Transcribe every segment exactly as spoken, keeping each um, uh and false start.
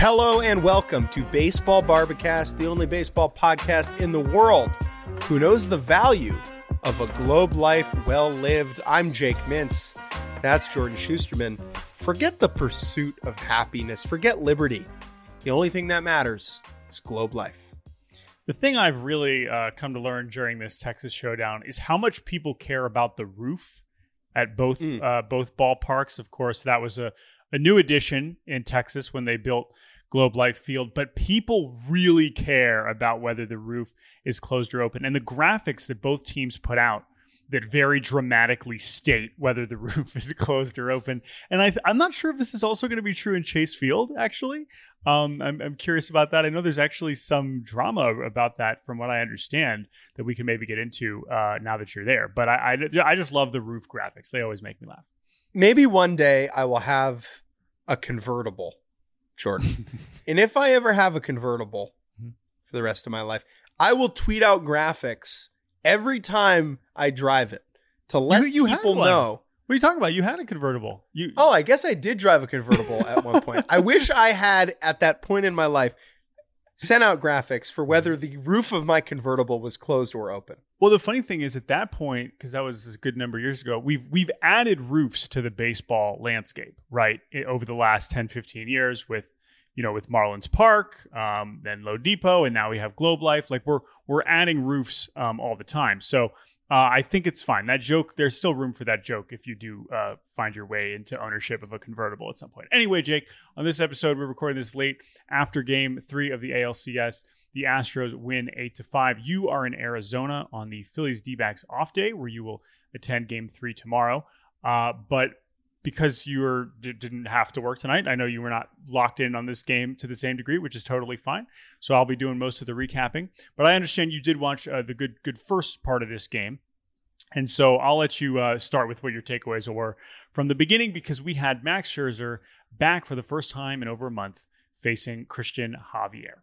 Hello and welcome to Baseball Barbacast, the only baseball podcast in the world who knows the value of a globe life well lived. I'm Jake Mintz. That's Jordan Schusterman. Forget the pursuit of happiness. Forget liberty. The only thing that matters is globe life. The thing I've really uh, come to learn during this Texas showdown is how much people care about the roof at both mm. uh, both ballparks. Of course, that was a A new addition in Texas when they built Globe Life Field, but people really care about whether the roof is closed or open. And the graphics that both teams put out that very dramatically state whether the roof is closed or open. And I, I'm not sure if this is also going to be true in Chase Field, actually. Um, I'm, I'm curious about that. I know there's actually some drama about that from what I understand that we can maybe get into uh, now that you're there. But I, I, I just love the roof graphics. They always make me laugh. Maybe one day I will have a convertible, Jordan. And if I ever have a convertible for the rest of my life, I will tweet out graphics every time I drive it to let you, you people know. What are you talking about? You had a convertible. You Oh, I guess I did drive a convertible at one point. I wish I had, at that point in my life, sent out graphics for whether the roof of my convertible was closed or open. Well, the funny thing is at that point, because that was a good number of years ago, we've we've added roofs to the baseball landscape, right? Over the last ten, fifteen years with, you know, with Marlins Park, um, then Lowe Depot, and now we have Globe Life. Like we're we're adding roofs um, all the time. So uh, I think it's fine. That joke, there's still room for that joke if you do uh, find your way into ownership of a convertible at some point. Anyway, Jake, on this episode, we're recording this late after game three of the A L C S. The Astros win eight to five. You are in Arizona on the Phillies D-backs off day, where you will attend game three tomorrow. Uh, but because you were, didn't have to work tonight, I know you were not locked in on this game to the same degree, which is totally fine. So I'll be doing most of the recapping. But I understand you did watch uh, the good good first part of this game. And so I'll let you uh, start with what your takeaways were from the beginning, because we had Max Scherzer back for the first time in over a month facing Christian Javier.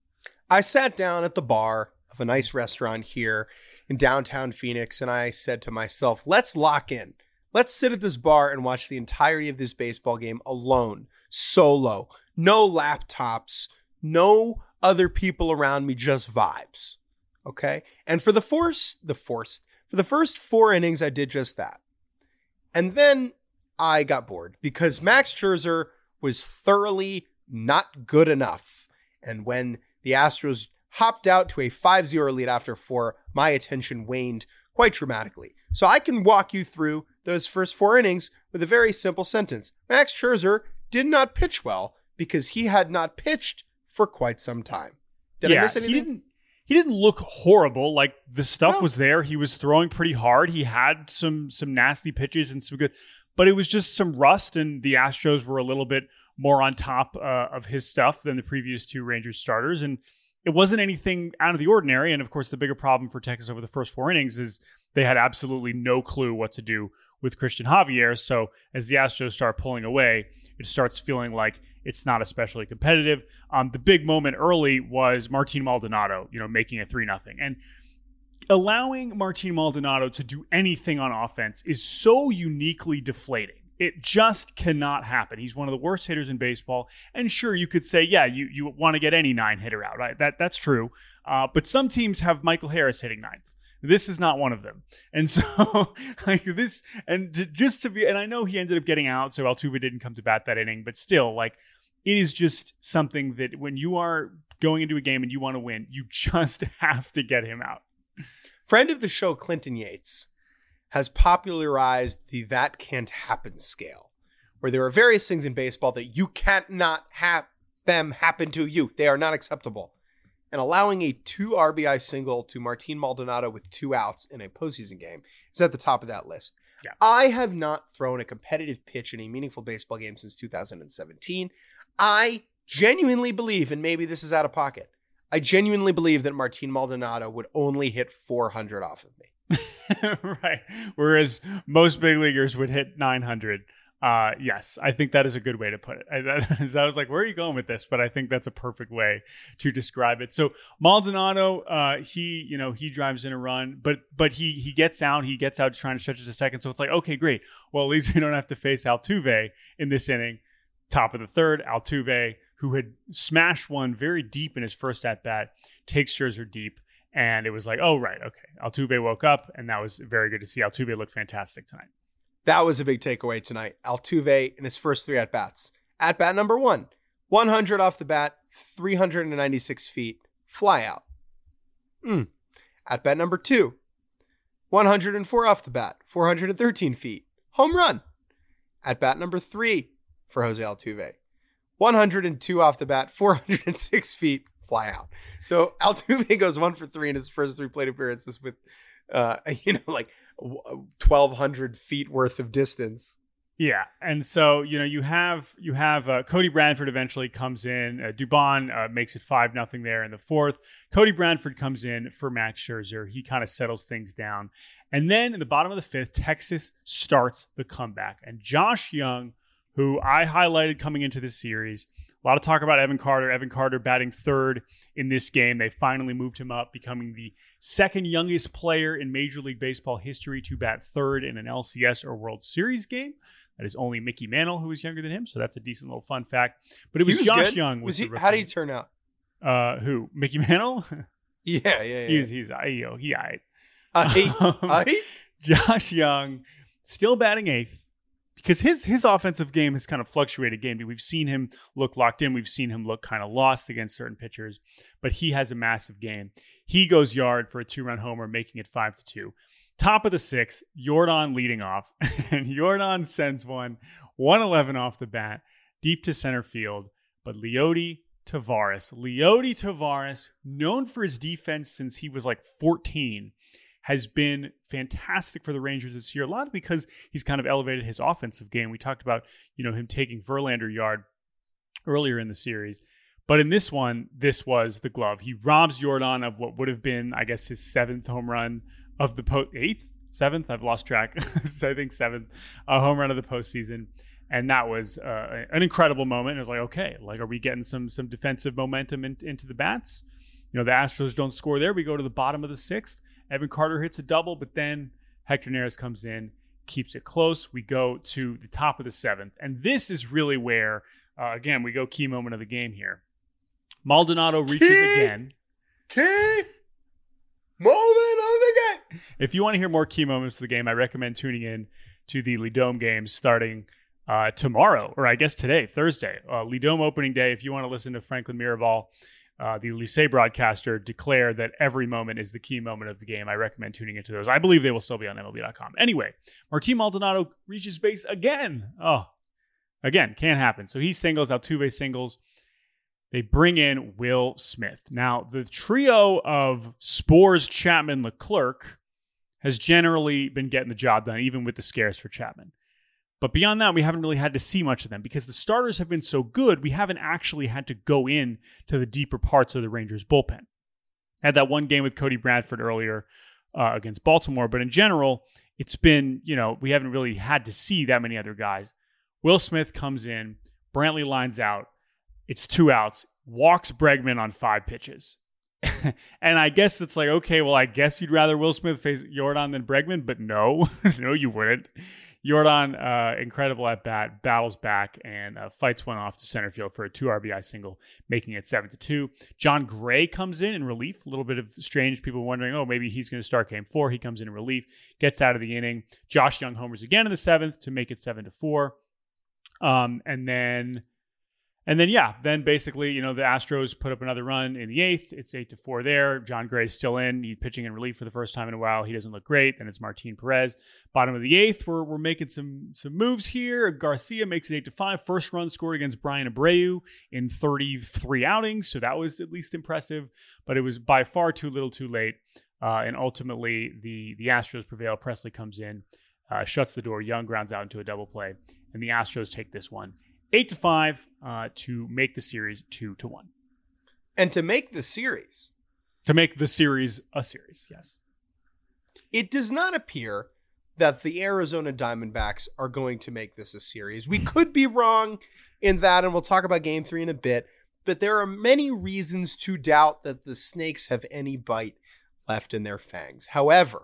I sat down at the bar of a nice restaurant here in downtown Phoenix, and I said to myself, let's lock in. Let's sit at this bar and watch the entirety of this baseball game alone, solo, no laptops, no other people around me, just vibes. Okay? And for the force, the forced, for the first four innings, I did just that. And then I got bored because Max Scherzer was thoroughly not good enough. And when the Astros hopped out to a five zero lead after four, my attention waned quite dramatically. So I can walk you through those first four innings with a very simple sentence. Max Scherzer did not pitch well because he had not pitched for quite some time. Did yeah, I miss anything? He didn't, he didn't look horrible. Like the stuff No. was there. He was throwing pretty hard. He had some some nasty pitches and some good, but it was just some rust, and the Astros were a little bit more on top uh, of his stuff than the previous two Rangers starters. And it wasn't anything out of the ordinary. And of course, the bigger problem for Texas over the first four innings is they had absolutely no clue what to do with Christian Javier. So as the Astros start pulling away, it starts feeling like it's not especially competitive. Um, the big moment early was Martin Maldonado, you know, making it three nothing. And allowing Martin Maldonado to do anything on offense is so uniquely deflating. It just cannot happen. He's one of the worst hitters in baseball. And sure, you could say, yeah, you, you want to get any nine hitter out, right? That That's true. Uh, but some teams have Michael Harris hitting ninth. This is not one of them. And so like this, and to, just to be, and I know he ended up getting out, so Altuve didn't come to bat that inning, but still, like, it is just something that when you are going into a game and you want to win, you just have to get him out. Friend of the show, Clinton Yates, has popularized the that can't happen scale, where there are various things in baseball that you can't not have them happen to you. They are not acceptable. And allowing a two R B I single to Martin Maldonado with two outs in a postseason game is at the top of that list. Yeah. I have not thrown a competitive pitch in a meaningful baseball game since two thousand seventeen. I genuinely believe, and maybe this is out of pocket, I genuinely believe that Martin Maldonado would only hit four hundred off of me. Right. Whereas most big leaguers would hit nine hundred. Uh, yes, I think that is a good way to put it. I, that, I was like, where are you going with this? But I think that's a perfect way to describe it. So Maldonado, uh, he, you know, he drives in a run, but but he he gets out. He gets out trying to stretch a second. So it's like, okay, great. Well, at least we don't have to face Altuve in this inning. Top of the third, Altuve, who had smashed one very deep in his first at-bat, takes Scherzer deep. And it was like, oh, right, okay. Altuve woke up, and that was very good to see. Altuve looked fantastic tonight. That was a big takeaway tonight. Altuve in his first three at-bats. At-bat number one, one hundred off the bat, three hundred ninety-six feet, fly out. Mm. At-bat number two, one hundred four off the bat, four hundred thirteen feet, home run. At-bat number three for Jose Altuve, one hundred two off the bat, four hundred six feet, fly out. So Altuve goes one for three in his first three plate appearances with, uh, you know, like twelve hundred feet worth of distance. Yeah, and so you know you have you have uh, Cody Bradford eventually comes in. Uh, Dubon uh, makes it five nothing there in the fourth. Cody Bradford comes in for Max Scherzer. He kind of settles things down, and then in the bottom of the fifth, Texas starts the comeback. And Josh Young, who I highlighted coming into this series, a lot of talk about Evan Carter. Evan Carter batting third in this game. They finally moved him up, becoming the second youngest player in Major League Baseball history to bat third in an L C S or World Series game. That is only Mickey Mantle, who was younger than him. So that's a decent little fun fact. But it was, was Josh good. Young. Was he, how did he turn out? Uh, who? Mickey Mantle? yeah, yeah, yeah. He's, he's, you know, he eyed. Uh, um, Josh Young still batting eighth because his his offensive game has kind of fluctuated game. We've seen him look locked in. We've seen him look kind of lost against certain pitchers, but he has a massive game. He goes yard for a two-run homer, making it five to two. Top of the sixth, Yordan leading off, and Yordan sends one, one eleven off the bat, deep to center field. But Leody Taveras, Leody Taveras, known for his defense since he was like fourteen, has been fantastic for the Rangers this year. A lot because he's kind of elevated his offensive game. We talked about, you know, him taking Verlander yard earlier in the series. But in this one, this was the glove. He robs Yordan of what would have been, I guess, his seventh home run of the po- eighth, seventh. I've lost track. So I think seventh uh, home run of the postseason, and that was uh, an incredible moment. It was like, okay, like, are we getting some some defensive momentum in, into the bats? You know, the Astros don't score there. We go to the bottom of the sixth. Evan Carter hits a double, but then Hector Neris comes in, keeps it close. We go to the top of the seventh, and this is really where, uh, again, we go key moment of the game here. Maldonado reaches key, again. Key moment of the game. If you want to hear more key moments of the game, I recommend tuning in to the Lidome games starting uh, tomorrow, or I guess today, Thursday. Uh, Lidome opening day. If you want to listen to Franklin Mirabal, uh, the Lycée broadcaster, declare that every moment is the key moment of the game, I recommend tuning into those. I believe they will still be on M L B dot com. Anyway, Martin Maldonado reaches base again. Oh, again, can't happen. So he singles, Altuve singles. They bring in Will Smith. Now, the trio of Spores, Chapman, Leclerc has generally been getting the job done, even with the scares for Chapman. But beyond that, we haven't really had to see much of them because the starters have been so good, we haven't actually had to go in to the deeper parts of the Rangers bullpen. Had that one game with Cody Bradford earlier uh, against Baltimore, but in general, it's been, you know, we haven't really had to see that many other guys. Will Smith comes in, Brantley lines out, it's two outs, walks Bregman on five pitches. And I guess it's like, okay, well, I guess you'd rather Will Smith face Yordan than Bregman, but no, no, you wouldn't. Yordan, uh, incredible at bat, battles back and uh, fights one off to center field for a two R B I single, making it seven to two. John Gray comes in in relief. A little bit of strange people wondering, oh, maybe he's going to start game four. He comes in in relief, gets out of the inning. Josh Young homers again in the seventh to make it seven to four. Um, and then. And then, yeah, then basically, you know, the Astros put up another run in the eighth. It's eight to four there. John Gray's still in. He's pitching in relief for the first time in a while. He doesn't look great. Then it's Martin Perez. Bottom of the eighth, we're, we're making some some moves here. Garcia makes it eight to five. First run scored against Brian Abreu in thirty-three outings. So that was at least impressive. But it was by far too little too late. Uh, and ultimately, the, the Astros prevail. Presley comes in, uh, shuts the door. Young grounds out into a double play. And the Astros take this one. Eight to five uh, to make the series two to one, and to make the series, to make the series a series. Yes, it does not appear that the Arizona Diamondbacks are going to make this a series. We could be wrong in that, and we'll talk about Game Three in a bit. But there are many reasons to doubt that the Snakes have any bite left in their fangs. However,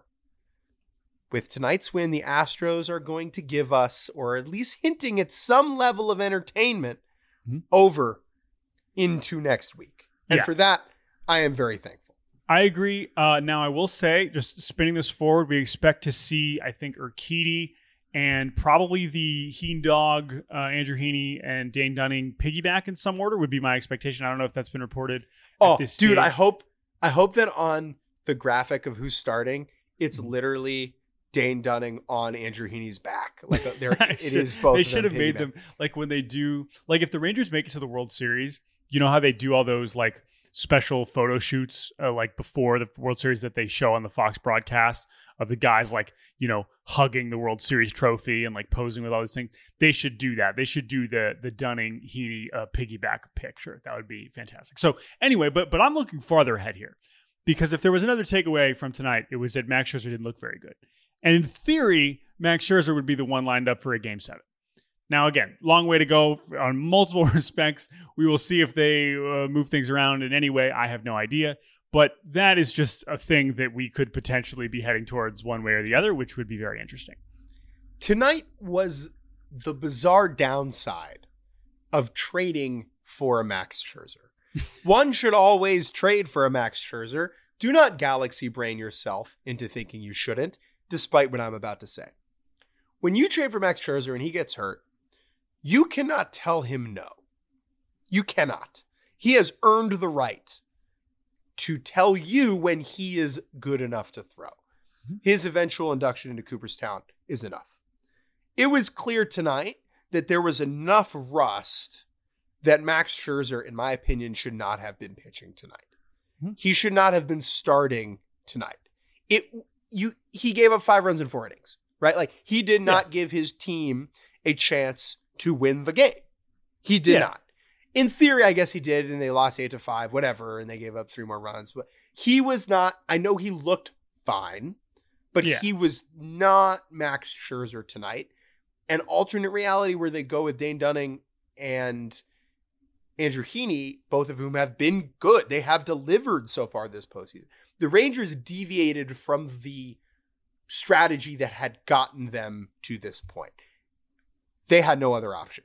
with tonight's win, the Astros are going to give us, or at least hinting at some level of entertainment, mm-hmm. over into next week. And Yeah. for that, I am very thankful. I agree. Uh, now, I will say, just spinning this forward, we expect to see, I think, Urquidy and probably the Heen Dog, uh, Andrew Heaney, and Dane Dunning piggyback in some order would be my expectation. I don't know if that's been reported. Oh, at this dude, stage. I hope I hope that on the graphic of who's starting, it's literally Dane Dunning on Andrew Heaney's back. Like uh, there, it should, is both. They of should them have made piggyback. them like when they do, like if the Rangers make it to the World Series, you know how they do all those like special photo shoots, uh, like before the World Series that they show on the Fox broadcast of the guys like, you know, hugging the World Series trophy and like posing with all these things. They should do that. They should do the the Dunning Heaney uh, piggyback picture. That would be fantastic. So anyway, but but I'm looking farther ahead here because if there was another takeaway from tonight, it was that Max Scherzer didn't look very good. And in theory, Max Scherzer would be the one lined up for a game seven. Now, again, long way to go on multiple respects. We will see if they uh, move things around in any way. I have no idea. But that is just a thing that we could potentially be heading towards one way or the other, which would be very interesting. Tonight was the bizarre downside of trading for a Max Scherzer. One should always trade for a Max Scherzer. Do not galaxy brain yourself into thinking you shouldn't, despite what I'm about to say. When you trade for Max Scherzer and he gets hurt, you cannot tell him no. You cannot. He has earned the right to tell you when he is good enough to throw. His eventual induction into Cooperstown is enough. It was clear tonight that there was enough rust that Max Scherzer, in my opinion, should not have been pitching tonight. Mm-hmm. He should not have been starting tonight. It you he gave up five runs in four innings, right? Like he did not yeah. give his team a chance to win the game. He did yeah. not. In theory, I guess he did, and they lost eight to five, whatever, and they gave up three more runs. But he was not. I know he looked fine, but yeah. he was not Max Scherzer tonight. An alternate reality where they go with Dane Dunning and Andrew Heaney, both of whom have been good. They have delivered so far this postseason. The Rangers deviated from the strategy that had gotten them to this point. They had no other option.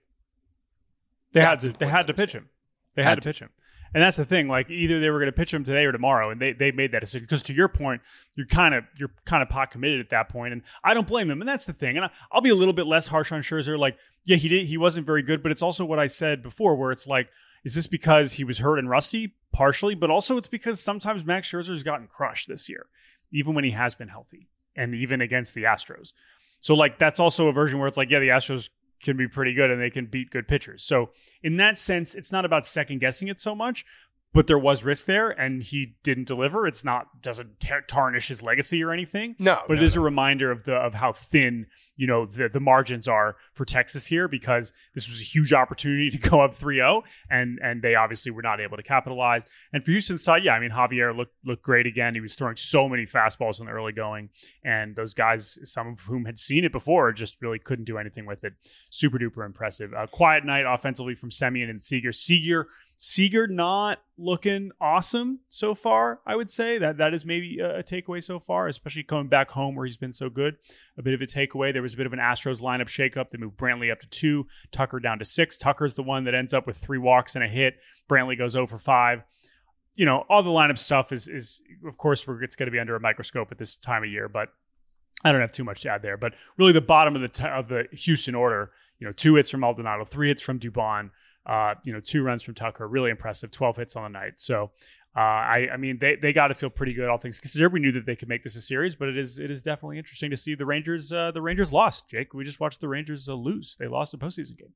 They had to. They had to pitch him. They had to pitch him, and that's the thing. Like either they were going to pitch him today or tomorrow, and they they made that decision. Because to your point, you're kind of you're kind of pot committed at that point, and I don't blame them. And that's the thing. And I, I'll be a little bit less harsh on Scherzer. Like, yeah, he did. He wasn't very good, but it's also what I said before, where it's like, is this because he was hurt and rusty? Partially, but also it's because sometimes Max Scherzer's gotten crushed this year, even when he has been healthy, and even against the Astros. So like that's also a version where it's like, yeah, the Astros can be pretty good and they can beat good pitchers. So in that sense, it's not about second guessing it so much, but there was risk there and he didn't deliver. It's not, doesn't tar- tarnish his legacy or anything. No, but no, it is no. a reminder of the, of how thin, you know, the, the margins are for Texas here, because this was a huge opportunity to go up three oh and, and they obviously were not able to capitalize. And for Houston's side, yeah, I mean, Javier looked, looked great again. He was throwing so many fastballs in the early going, and those guys, some of whom had seen it before, just really couldn't do anything with it. Super duper impressive. A quiet night offensively from Semien and Seager. Seager, Seager not looking awesome so far, I would say. That that is maybe a, a takeaway so far, especially coming back home where he's been so good. A bit of a takeaway. There was a bit of an Astros lineup shakeup. They moved Brantley up to two, Tucker down to six. Tucker's the one that ends up with three walks and a hit. Brantley goes oh for five. You know, all the lineup stuff is, is of course, we're, it's going to be under a microscope at this time of year, but I don't have too much to add there. But really the bottom of the t- of the Houston order, you know, two hits from Maldonado, three hits from Dubon, Uh, you know, two runs from Tucker, really impressive, twelve hits on the night. So, uh, I, I mean, they, they got to feel pretty good, all things considered. We knew that they could make this a series, but it is it is definitely interesting to see the Rangers. Uh, the Rangers lost. Jake, we just watched the Rangers uh, lose. They lost a postseason game.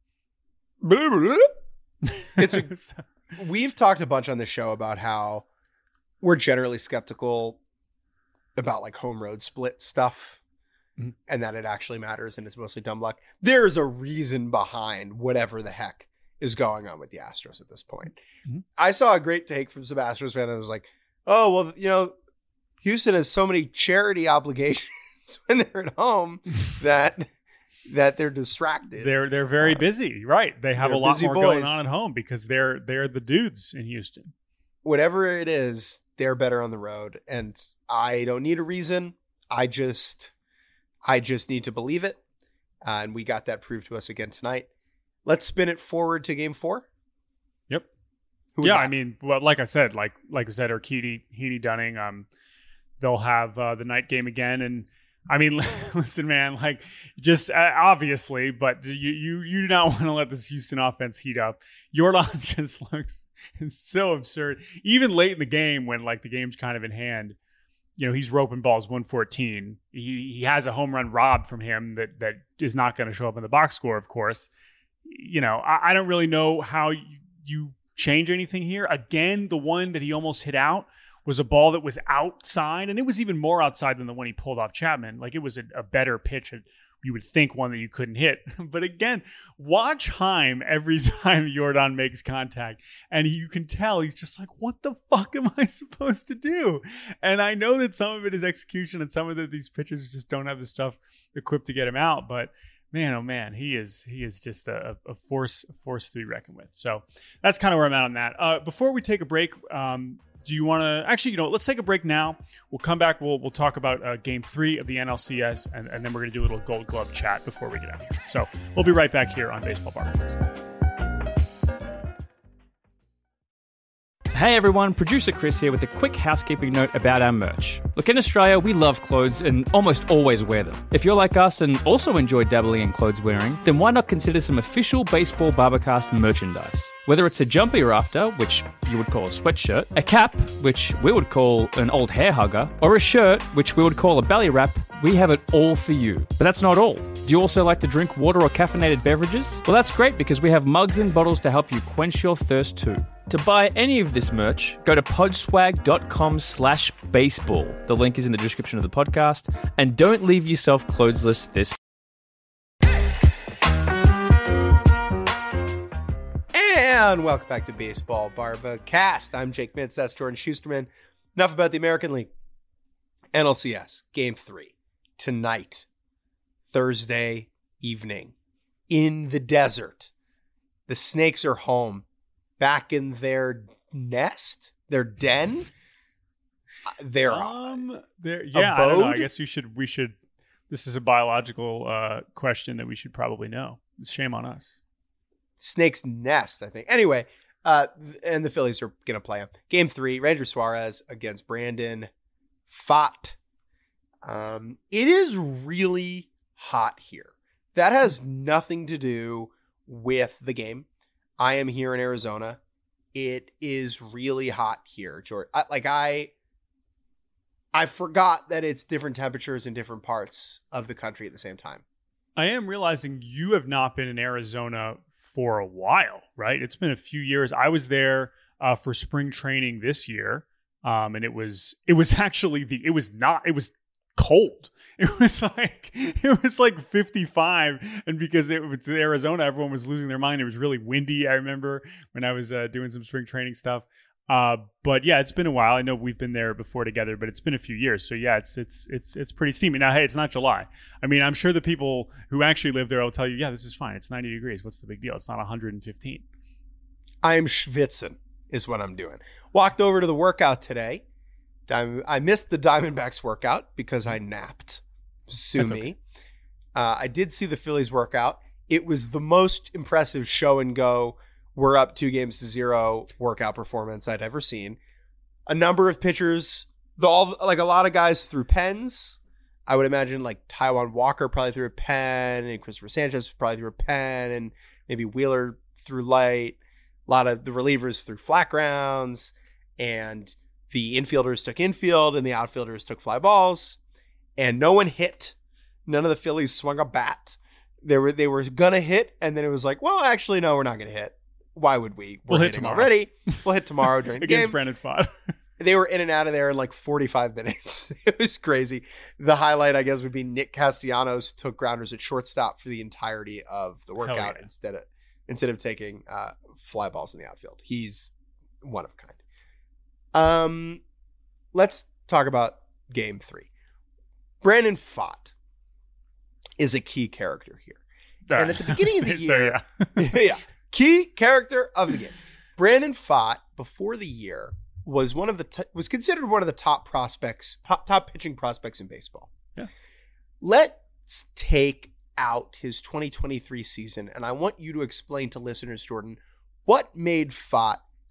It's a, we've talked a bunch on the show about how we're generally skeptical about like home road split stuff. Mm-hmm. And that it actually matters, and it's mostly dumb luck. There's a reason behind whatever the heck is going on with the Astros at this point. Mm-hmm. I saw a great take from some Astros fan that was like, oh, well, you know, Houston has so many charity obligations when they're at home that that they're distracted. They're they're very uh, busy, right? They have a lot more boys. going on at home because they're they're the dudes in Houston. Whatever it is, they're better on the road, and I don't need a reason. I just I just need to believe it, uh, and we got that proved to us again tonight. Let's spin it forward to game four. Yep. Who yeah, that? I mean, well, like I said, like like I said, Urquidy, Heaney, Dunning, um, they'll have uh, the night game again, and I mean, listen, man, like just uh, obviously, but you you you do not want to let this Houston offense heat up. Jordan just looks so absurd, even late in the game when like the game's kind of in hand. You know, he's roping balls one fourteen. He he has a home run robbed from him that that is not going to show up in the box score, of course. You know, I, I don't really know how you, you change anything here. Again, the one that he almost hit out was a ball that was outside, and it was even more outside than the one he pulled off Chapman. Like, it was a, a better pitch. You would think one that you couldn't hit. But again, watch Heim every time Jordan makes contact, and you can tell he's just like, what the fuck am I supposed to do? And I know that some of it is execution, and some of it, these pitchers just don't have the stuff equipped to get him out. But man, oh man, he is he is just a, a force a force to be reckoned with. So that's kind of where I'm at on that. Uh, before we take a break, um, do you want to actually, you know, let's take a break now. We'll come back. We'll we'll talk about uh, game three of the N L C S, and, and then we're going to do a little Gold Glove chat before we get out of here. So we'll be right back here on Baseball Bar. Hey everyone, producer Chris here with a quick housekeeping note about our merch. Look, in Australia, we love clothes and almost always wear them. If you're like us and also enjoy dabbling in clothes wearing, then why not consider some official Baseball Barbercast merchandise? Whether it's a jumper you're after, which you would call a sweatshirt, a cap, which we would call an old hair hugger, or a shirt, which we would call a belly wrap, we have it all for you. But that's not all. Do you also like to drink water or caffeinated beverages? Well, that's great because we have mugs and bottles to help you quench your thirst too. To buy any of this merch, go to podswag.com slash baseball. The link is in the description of the podcast. And don't leave yourself clothesless this. And welcome back to Baseball Barbacast. I'm Jake Mintz, that's Jordan Schusterman. Enough about the American League. N L C S, Game three. Tonight, Thursday evening, in the desert. The Snakes are home. Back in their nest, their den, their um, there, yeah, I don't know. I abode? guess you should. We should. This is a biological uh, question that we should probably know. Shame on us. Snake's nest, I think. Anyway, uh, and the Phillies are going to play them. Game three, Ranger Suarez against Brandon Pfaadt. Um, it is really hot here. That has nothing to do with the game. I am here in Arizona. It is really hot here, George. I, like I, I forgot that it's different temperatures in different parts of the country at the same time. I am realizing you have not been in Arizona for a while, right? It's been a few years. I was there uh, for spring training this year, um, and it was it was actually the it was not it was cold. It was like it was like fifty-five, and because it was Arizona, everyone was losing their mind. It was really windy. I remember when I was uh, doing some spring training stuff. Uh, but yeah, it's been a while. I know we've been there before together, but it's been a few years. So yeah, it's it's it's it's pretty steamy. Now, hey, it's not July. I mean, I'm sure the people who actually live there will tell you, yeah, this is fine. It's ninety degrees. What's the big deal? It's not one hundred fifteen. I'm schwitzing is what I'm doing. Walked over to the workout today. I missed the Diamondbacks workout because I napped. Sue That's me. okay. Uh, I did see the Phillies workout. It was the most impressive show and go. We're up two games to zero workout performance I'd ever seen. A number of pitchers, the, all like a lot of guys threw pens. I would imagine like Taijuan Walker probably threw a pen, and Christopher Sanchez probably threw a pen, and maybe Wheeler threw light. A lot of the relievers threw flat grounds, and the infielders took infield, and the outfielders took fly balls, and no one hit. None of the Phillies swung a bat. They were they were gonna hit, and then it was like, well, actually, no, we're not gonna hit. Why would we? We're We'll hit hitting tomorrow. already. We'll hit tomorrow during the Against game. Brandon Pfaadt. They were in and out of there in like forty-five minutes. It was crazy. The highlight, I guess, would be Nick Castellanos took grounders at shortstop for the entirety of the workout yeah. instead of instead of taking uh, fly balls in the outfield. He's one of a kind. Um, let's talk about game three. Brandon Pfaadt is a key character here. And at the beginning of the So, year, yeah. yeah, key character of the game. Brandon Pfaadt, before the year, was one of the t- was considered one of the top prospects, top, top pitching prospects in baseball. Yeah. Let's take out his twenty twenty-three season, and I want you to explain to listeners, Jordan, what made Pfaadt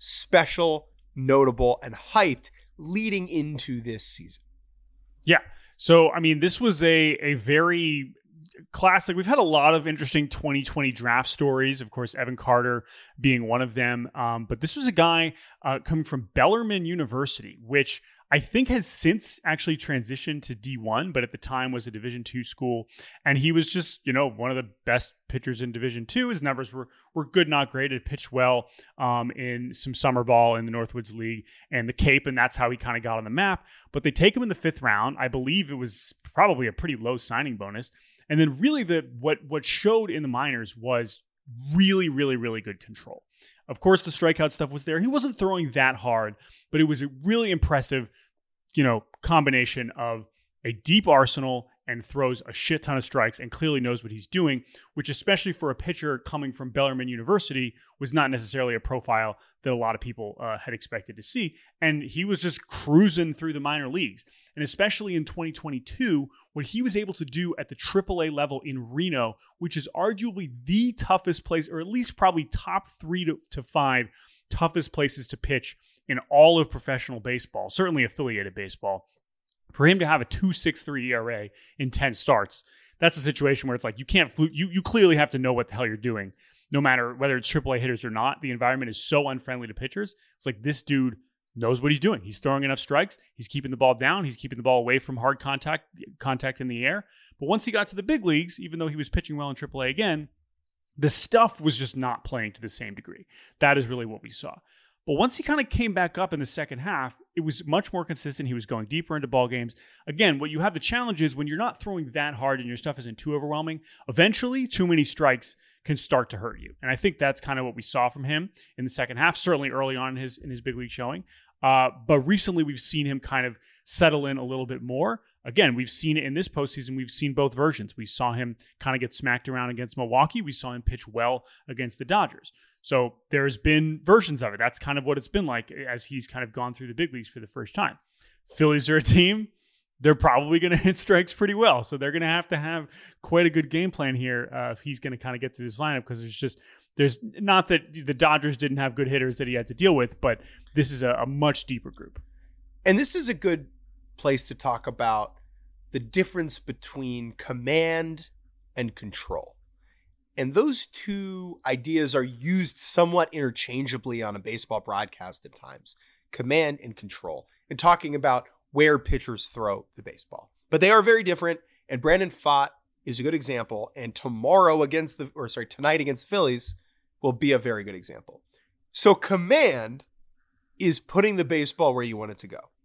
special, notable, and hyped leading into this season? Yeah. So, I mean, this was a a very classic. We've had a lot of interesting twenty twenty draft stories, of course, Evan Carter being one of them. Um, but this was a guy uh, coming from Bellarmine University, which I think has since actually transitioned to D one, but at the time was a Division two school. And he was just, you know, one of the best pitchers in Division two. His numbers were were good, not great. He pitched well um, in some summer ball in the Northwoods League and the Cape, and that's how he kind of got on the map. But they take him in the fifth round. I believe it was probably a pretty low signing bonus. And then really the what what showed in the minors was really, really, really good control. Of course, the strikeout stuff was there. He wasn't throwing that hard, but it was a really impressive, you know, combination of a deep arsenal and throws a shit ton of strikes and clearly knows what he's doing, which especially for a pitcher coming from Bellarmine University was not necessarily a profile that a lot of people uh, had expected to see. And he was just cruising through the minor leagues. And especially in twenty twenty-two, what he was able to do at the triple A level in Reno, which is arguably the toughest place, or at least probably top three to, to five toughest places to pitch in all of professional baseball, certainly affiliated baseball. For him to have a two point six three E R A in ten starts, that's a situation where it's like you can't fluke. You you clearly have to know what the hell you're doing, no matter whether it's triple A hitters or not. The environment is so unfriendly to pitchers. It's like this dude knows what he's doing. He's throwing enough strikes. He's keeping the ball down. He's keeping the ball away from hard contact contact in the air. But once he got to the big leagues, even though he was pitching well in triple A again, the stuff was just not playing to the same degree. That is really what we saw. But once he kind of came back up in the second half, it was much more consistent. He was going deeper into ball games. Again, what you have the challenge is when you're not throwing that hard and your stuff isn't too overwhelming, eventually too many strikes can start to hurt you. And I think that's kind of what we saw from him in the second half, certainly early on in his in his big league showing. Uh, but recently we've seen him kind of settle in a little bit more. Again, we've seen it in this postseason. We've seen both versions. We saw him kind of get smacked around against Milwaukee. We saw him pitch well against the Dodgers. So there's been versions of it. That's kind of what it's been like as he's kind of gone through the big leagues for the first time. Phillies are a team. They're probably going to hit strikes pretty well. So they're going to have to have quite a good game plan here uh, if he's going to kind of get through this lineup, because there's just, there's not that the Dodgers didn't have good hitters that he had to deal with, but this is a, a much deeper group. And this is a good place to talk about the difference between command and control. And those two ideas are used somewhat interchangeably on a baseball broadcast at times, command and control, and talking about where pitchers throw the baseball. But they are very different, and Brandon Pfaadt is a good example, and tomorrow against the, or sorry, tonight against the Phillies will be a very good example. So command is putting the baseball where you want it to go.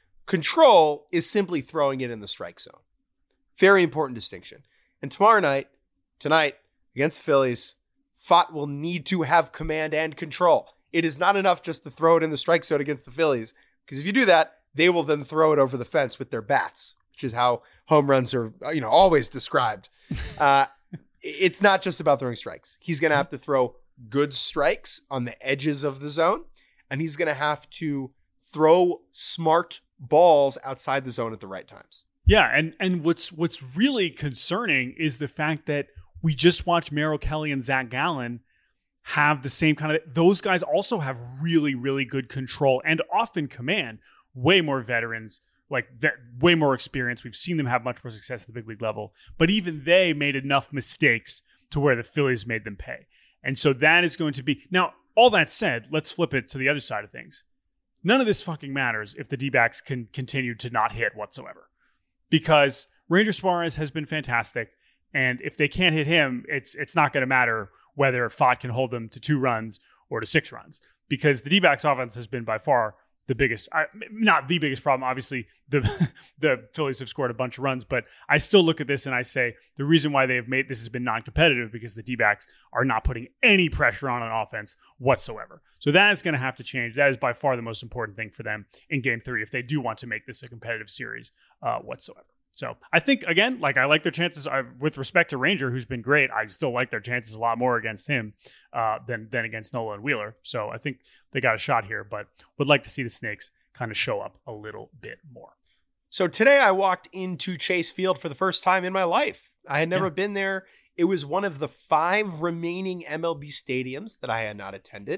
Control is simply throwing it in the strike zone. Very important distinction. And tomorrow night, tonight, against the Phillies, Pfaadt will need to have command and control. It is not enough just to throw it in the strike zone against the Phillies, because if you do that, they will then throw it over the fence with their bats, which is how home runs are, you know, always described. Uh, it's not just about throwing strikes. He's going to have to throw good strikes on the edges of the zone, and he's going to have to throw smart balls outside the zone at the right times. Yeah, and and what's what's really concerning is the fact that we just watched Merrill Kelly and Zach Gallen have the same kind of, those guys also have really, really good control and often command, way more veterans, like that, way more experience. We've seen them have much more success at the big league level, but even they made enough mistakes to where the Phillies made them pay. And so that is going to be, now, all that said, let's flip it to the other side of things. None of this fucking matters if the D-backs can continue to not hit whatsoever, because Ranger Suarez has been fantastic. And if they can't hit him, it's it's not going to matter whether Pfaadt can hold them to two runs or to six runs, because the D-backs offense has been by far the biggest, not the biggest problem. Obviously, the the Phillies have scored a bunch of runs, but I still look at this and I say the reason why they have made this has been non-competitive because the D-backs are not putting any pressure on an offense whatsoever. So that is going to have to change. That is by far the most important thing for them in Game Three if they do want to make this a competitive series uh, whatsoever. So I think, again, like I like their chances I, with respect to Ranger, who's been great. I still like their chances a lot more against him uh, than than against Nola and Wheeler. So I think they got a shot here, but would like to see the Snakes kind of show up a little bit more. So today I walked into Chase Field for the first time in my life. I had never yeah. been there. It was one of the five remaining M L B stadiums that I had not attended.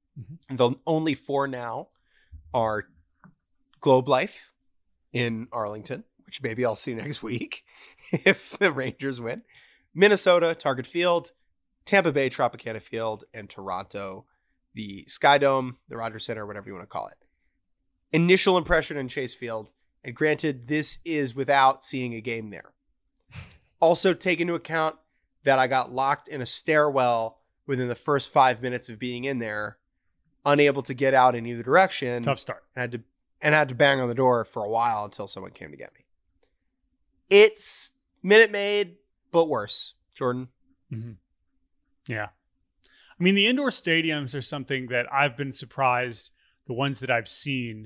Mm-hmm. The only four now are Globe Life in Arlington, which maybe I'll see next week if the Rangers win, Minnesota, Target Field, Tampa Bay, Tropicana Field, and Toronto, the Sky Dome, the Rogers Center, whatever you want to call it. Initial impression in Chase Field, and granted, this is without seeing a game there. Also take into account that I got locked in a stairwell within the first five minutes of being in there, unable to get out in either direction. Tough start. And had to and had to bang on the door for a while until someone came to get me. It's Minute Maid, but worse. Jordan. Mm-hmm. Yeah. I mean, the indoor stadiums are something that I've been surprised, the ones that I've seen,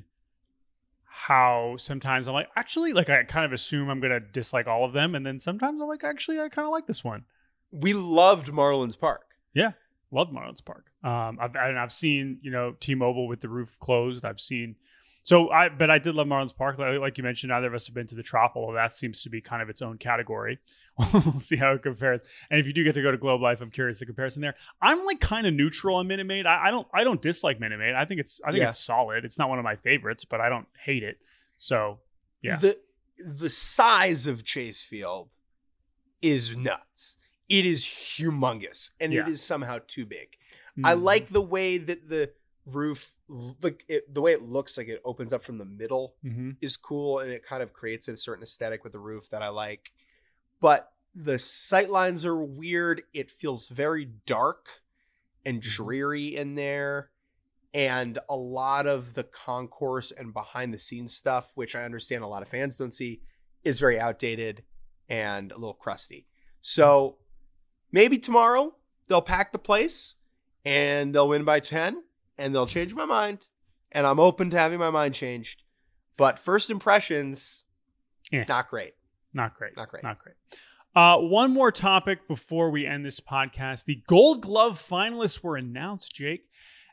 how sometimes I'm like, actually, like I kind of assume I'm going to dislike all of them. And then sometimes I'm like, actually, I kind of like this one. We loved Marlins Park. Yeah. Loved Marlins Park. Um, I've, and I've seen, you know, T-Mobile with the roof closed. I've seen, so I, but I did love Marlins Park. Like, like you mentioned, neither of us have been to the Trop, although that seems to be kind of its own category. We'll see how it compares. And if you do get to go to Globe Life, I'm curious the comparison there. I'm like kind of neutral on Minute Maid. I, I don't, I don't dislike Minute Maid. I think it's, I think yeah. it's solid. It's not one of my favorites, but I don't hate it. So yeah. The, the size of Chase Field is nuts. It is humongous, and Yeah. it is somehow too big. Mm-hmm. I like the way that the roof, like it, the way it looks like it opens up from the middle Mm-hmm. is cool, and it kind of creates a certain aesthetic with the roof that I like. But the sight lines are weird. It feels very dark and dreary in there, and a lot of the concourse and behind the scenes stuff, which I understand a lot of fans don't see, is very outdated and a little crusty. So maybe tomorrow they'll pack the place and they'll win by ten and they'll change my mind. And I'm open to having my mind changed. But first impressions, Yeah. not great. Not great. Not great. Not great. Uh, one more topic before we end this podcast. The Gold Glove finalists were announced, Jake.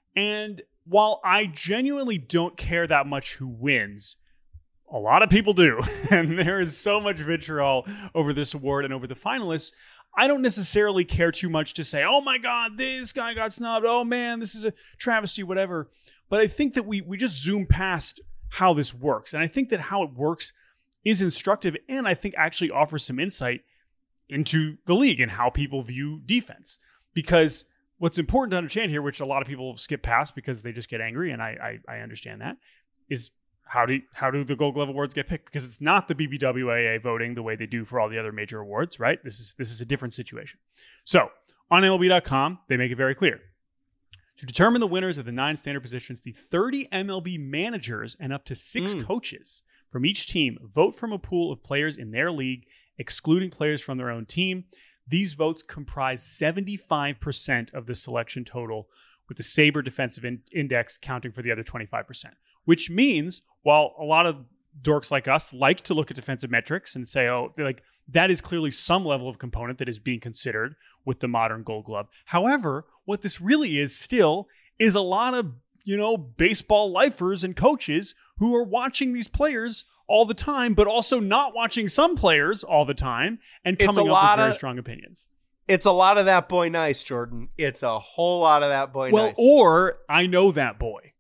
And while I genuinely don't care that much who wins, a lot of people do. And there is so much vitriol over this award and over the finalists. I don't necessarily care too much to say, oh my God, this guy got snubbed. Oh man, this is a travesty, whatever. But I think that we we just zoom past how this works. And I think that how it works is instructive, and I think actually offers some insight into the league and how people view defense. Because what's important to understand here, which a lot of people skip past because they just get angry, and I I, I understand that, is how do how do the Gold Glove Awards get picked? Because it's not the B B W A A voting the way they do for all the other major awards, right? This is this is a different situation. So on M L B dot com, they make it very clear. To determine the winners of the nine standard positions, the thirty M L B managers and up to six Mm. coaches from each team vote from a pool of players in their league, excluding players from their own team. These votes comprise seventy-five percent of the selection total, with the Sabre Defensive in- Index counting for the other twenty-five percent. Which means, while a lot of dorks like us like to look at defensive metrics and say, oh, they're like, that is clearly some level of component that is being considered with the modern Gold Glove. However, what this really is still is a lot of, you know, baseball lifers and coaches who are watching these players all the time, but also not watching some players all the time and It's coming a up with lot very of- strong opinions. It's a lot of that boy nice, Jordan. It's a whole lot of that boy Well, nice. or I know that boy.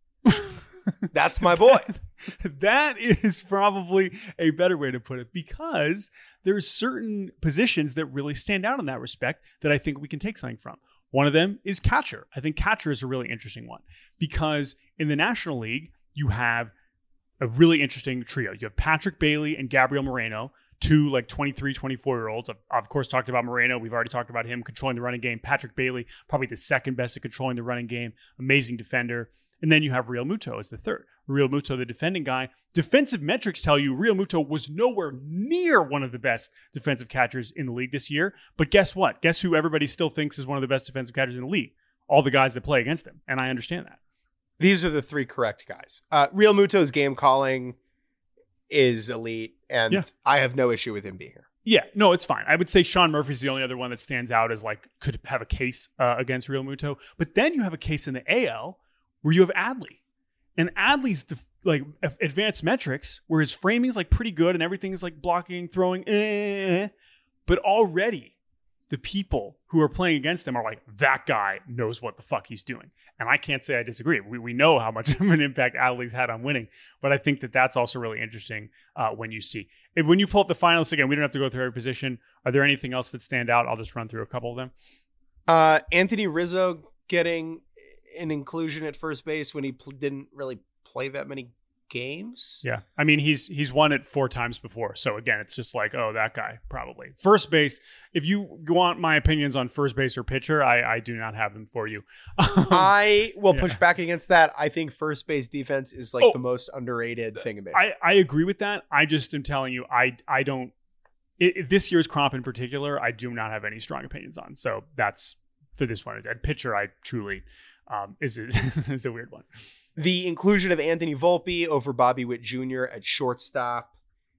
That's my boy. That is probably a better way to put it, because there's certain positions that really stand out in that respect that I think we can take something from. One of them is catcher. I think catcher is a really interesting one because in the National League, you have a really interesting trio. You have Patrick Bailey and Gabriel Moreno, two like twenty-three, twenty-four-year-olds. I've, I've, of course, talked about Moreno. We've already talked about him controlling the running game. Patrick Bailey, probably the second best at controlling the running game. Amazing defender. And then you have Real Muto as the third. Real Muto, the defending guy. Defensive metrics tell you Real Muto was nowhere near one of the best defensive catchers in the league this year. But guess what? Guess who everybody still thinks is one of the best defensive catchers in the league? All the guys that play against him. And I understand that. These are the three correct guys. Uh, Real Muto's game calling is elite, and Yeah. I have no issue with him being here. Yeah, no, it's fine. I would say Sean Murphy's the only other one that stands out as like could have a case uh, against Real Muto. But then you have a case in the A L where you have Adley. And Adley's the like advanced metrics where his framing is like pretty good and everything is like blocking, throwing, eh, but already the people who are playing against them are like, that guy knows what the fuck he's doing. And I can't say I disagree. We we know how much of an impact Adley's had on winning, but I think that that's also really interesting uh, when you see. If, when you pull up the finalists again, we don't have to go through every position. Are there anything else that stand out? I'll just run through a couple of them. Uh, Anthony Rizzo getting an inclusion at first base when he pl- didn't really play that many games. Yeah. I mean, he's he's won it four times before. So again, it's just like, oh, that guy probably. First base, if you want my opinions on first base or pitcher, I, I do not have them for you. I will yeah. push back against that. I think first base defense is like oh, the most underrated thing in baseball. I, I agree with that. I just am telling you, I I don't, it, it, this year's crop in particular, I do not have any strong opinions on. So that's for this one. And pitcher, I truly, um, is, is, is a weird one. The inclusion of Anthony Volpe over Bobby Witt Junior at shortstop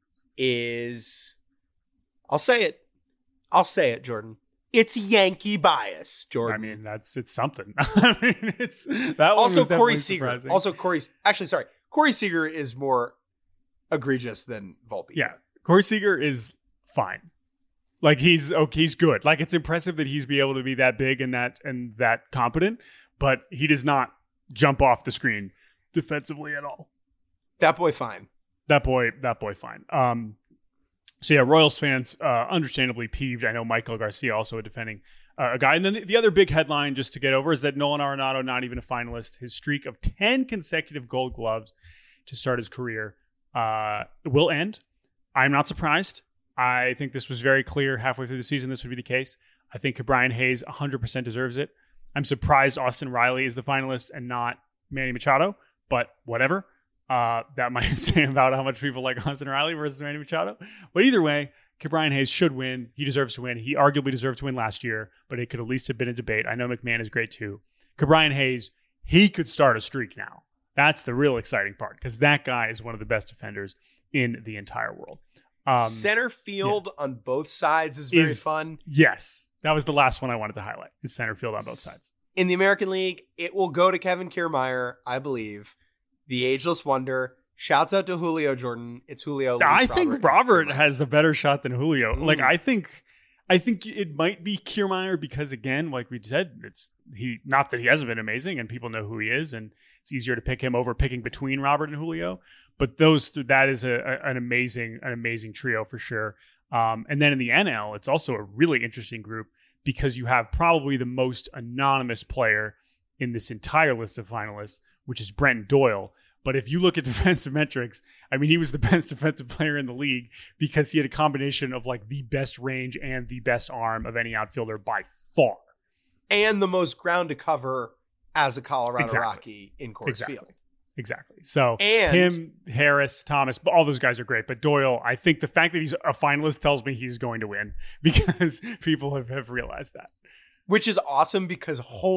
is, I'll say it. I'll say it, Jordan. It's Yankee bias, Jordan. I mean, that's, it's something. I mean, it's, that one also was Corey definitely Seager. surprising. Also Corey, actually, sorry. Corey Seager is more egregious than Volpe. Yeah. Corey Seager is fine. Like he's okay. He's good. Like it's impressive that he's be able to be that big and that, and that competent, but he does not jump off the screen defensively at all. That boy fine. That boy, that boy fine. Um, so yeah, Royals fans uh, understandably peeved. I know Michael Garcia also a defending uh, a guy. And then the, the other big headline just to get over is that Nolan Arenado, not even a finalist, his streak of ten consecutive Gold Gloves to start his career uh, will end. I'm not surprised. I think this was very clear halfway through the season this would be the case. I think Brian Hayes one hundred percent deserves it. I'm surprised Austin Riley is the finalist and not Manny Machado, but whatever. Uh, that might say about how much people like Austin Riley versus Manny Machado. But either way, Brian Hayes should win. He deserves to win. He arguably deserved to win last year, but it could at least have been a debate. I know McMahon is great too. Brian Hayes, he could start a streak now. That's the real exciting part because that guy is one of the best defenders in the entire world. Um, Center field yeah. on both sides is very is, fun. Yes. That was the last one I wanted to highlight, is center field on both sides. In the American League, it will go to Kevin Kiermaier, I believe. The ageless wonder. Shouts out to Julio, Jordan. It's Julio. I Luis think Robert, Robert has a better shot than Julio. Ooh. Like, I think I think it might be Kiermaier because, again, like we said, it's he. Not that he hasn't been amazing and people know who he is, and it's easier to pick him over picking between Robert and Julio. But those that is a, a, an amazing an amazing trio for sure. Um, and then in the N L, it's also a really interesting group because you have probably the most anonymous player in this entire list of finalists, which is Brent Doyle. But if you look at defensive metrics, I mean, he was the best defensive player in the league because he had a combination of like the best range and the best arm of any outfielder by far. And the most ground to cover as a Colorado exactly. Rocky in Coors exactly. Field. Exactly. So and him, Harris, Thomas, all those guys are great. But Doyle, I think the fact that he's a finalist tells me he's going to win because people have, have realized that. Which is awesome because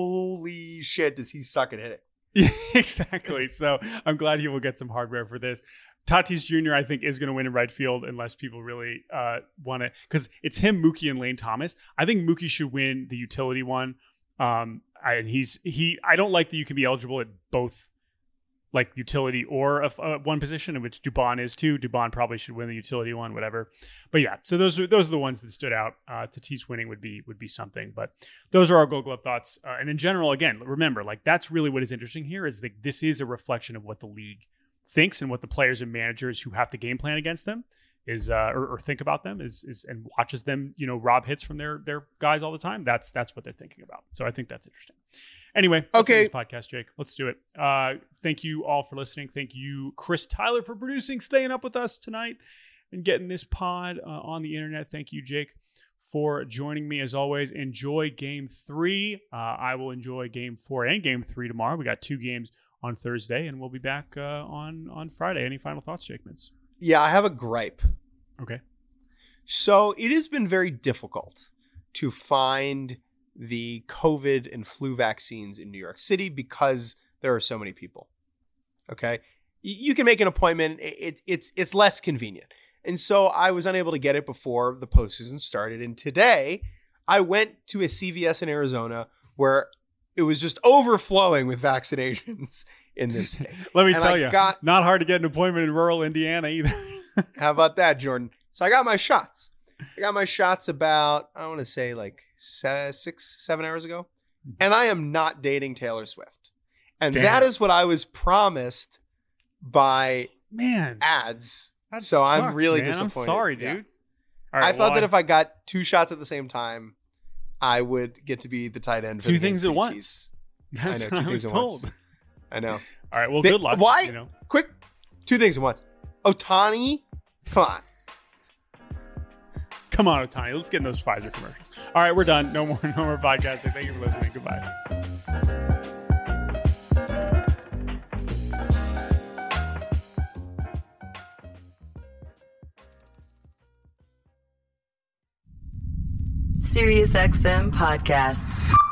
holy shit, does he suck at hitting. Yeah, exactly. So I'm glad he will get some hardware for this. Tatis Junior, I think, is going to win in right field unless people really uh, want it. Because it's him, Mookie, and Lane Thomas. I think Mookie should win the utility one. Um, I, and he's he. I don't like that you can be eligible at both, like utility or a, a one position, in which Dubon is too. Dubon probably should win the utility one, whatever. But yeah, so those are those are the ones that stood out. Uh, Tatis winning would be would be something. But those are our Gold Glove thoughts. Uh, and in general, again, remember, like that's really what is interesting here is that this is a reflection of what the league thinks and what the players and managers who have to game plan against them is uh, or, or think about them is is and watches them, you know, rob hits from their their guys all the time. That's that's what they're thinking about. So I think that's interesting. Anyway, okay. This podcast, Jake. Let's do it. Uh, thank you all for listening. Thank you, Chris Tyler, for producing, staying up with us tonight, and getting this pod uh, on the internet. Thank you, Jake, for joining me as always. Enjoy Game Three. Uh, I will enjoy Game Four and Game Three tomorrow. We got two games on Thursday, and we'll be back uh, on on Friday. Any final thoughts, Jake Mintz? Yeah, I have a gripe. Okay. So it has been very difficult to find the COVID and flu vaccines in New York City because there are so many people. Okay. You can make an appointment. It's, it's, it's less convenient. And so I was unable to get it before the postseason started. And today I went to a C V S in Arizona where it was just overflowing with vaccinations in this state. Let me and tell I you, got, not hard to get an appointment in rural Indiana either. How about that, Jordan? So I got my shots. I got my shots about, I want to say like six, seven hours ago. And I am not dating Taylor Swift. And Damn. that is what I was promised by Man, ads. that So I'm sucks, really man. disappointed. I'm sorry, dude. Yeah. All right, I thought well, that if I got two shots at the same time, I would get to be the tight end for Two the things Kansas at City once. Chiefs. That's I know, what two I things was at told. once. I know. All right, well, They- good luck. Why? You know. Quick, two things at once. Ohtani, come on. Come on, Ohtani. Let's get in those Pfizer commercials. All right, we're done. No more, no more podcasting. Thank you for listening. Goodbye. SiriusXM podcasts.